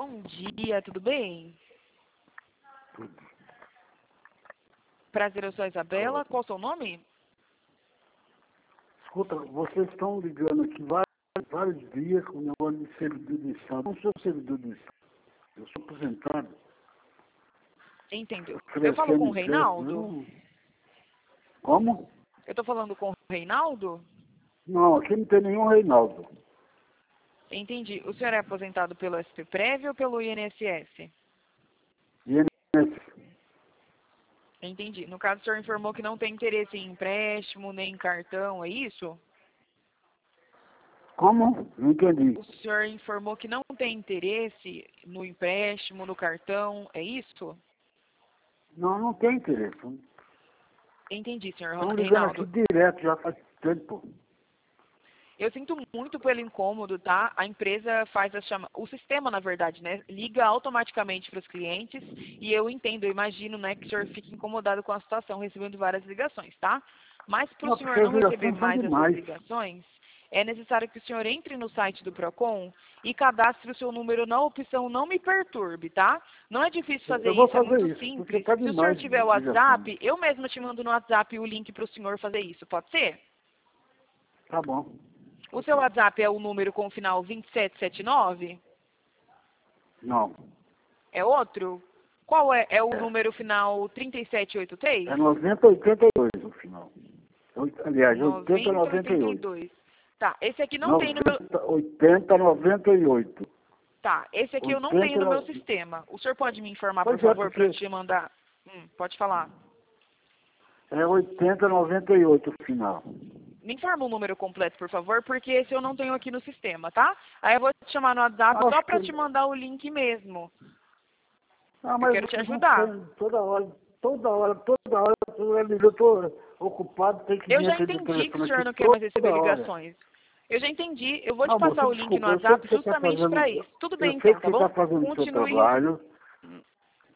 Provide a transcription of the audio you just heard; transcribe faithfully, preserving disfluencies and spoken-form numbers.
Bom dia, tudo bem? Prazer, eu sou a Isabela. Qual o seu nome? Escuta, vocês estão ligando aqui vários, vários dias com o negócio de servidor de Estado. Eu não sou servidor de Estado, eu sou aposentado. Entendeu. Eu falo com o Reinaldo? Não... Como? Eu estou falando com o Reinaldo? Não, aqui não tem nenhum Reinaldo. Entendi. O senhor é aposentado pelo S P Prévio ou pelo I N S S? I N S S. Entendi. No caso, o senhor informou que não tem interesse em empréstimo, nem em cartão, é isso? Como? Não entendi. O senhor informou que não tem interesse no empréstimo, no cartão, é isso? Não, não tem interesse. Entendi, senhor Estão ligando Reinaldo. aqui direto, já faz tempo. Eu sinto muito pelo incômodo, tá? A empresa faz a chama... O sistema, na verdade, né? Liga automaticamente para os clientes e eu entendo, eu imagino, né, que o senhor fique incomodado com a situação, recebendo várias ligações, tá? Mas para o senhor não receber mais essas ligações, é necessário que o senhor entre no site do Procon e cadastre o seu número na opção Não Me Perturbe, tá? Não é difícil fazer Eu vou isso, é fazer muito isso, simples. tá Se o senhor tiver o ligação. WhatsApp, eu mesmo te mando no WhatsApp o link para o senhor fazer isso, pode ser? Tá bom. O seu WhatsApp é o número com o final vinte e sete setenta e nove? Não. É outro? Qual é? É o É. número final trinta e sete oitenta e três? É noventa oitenta e dois no final. Aliás, oitenta noventa noventa e oitenta e oito. dois. Tá, esse aqui não tem no meu... oitenta noventa e oito. Tá, esse aqui eu não oitenta, tenho no meu no- sistema. O senhor pode me informar, Pois por é, favor, porque- para eu te mandar? Hum, pode falar. É oitenta noventa e oito o final. Me informa o número completo, por favor, porque esse eu não tenho aqui no sistema, tá? Aí eu vou te chamar no WhatsApp Acho só para que- te mandar o link mesmo. Ah, Eu mas quero te vocês não ajudar. têm toda hora, toda hora, toda hora, toda hora, eu estou ocupado, tem que Eu vir já aqui no entendi que o telefone senhor aqui não quer mais receber toda hora. ligações. Eu já entendi. Eu vou te Não, passar moça, o link no desculpa, eu sei WhatsApp que você está justamente fazendo, para isso. Tudo eu bem, sei então, que tá você está bom? fazendo o seu Continue. trabalho,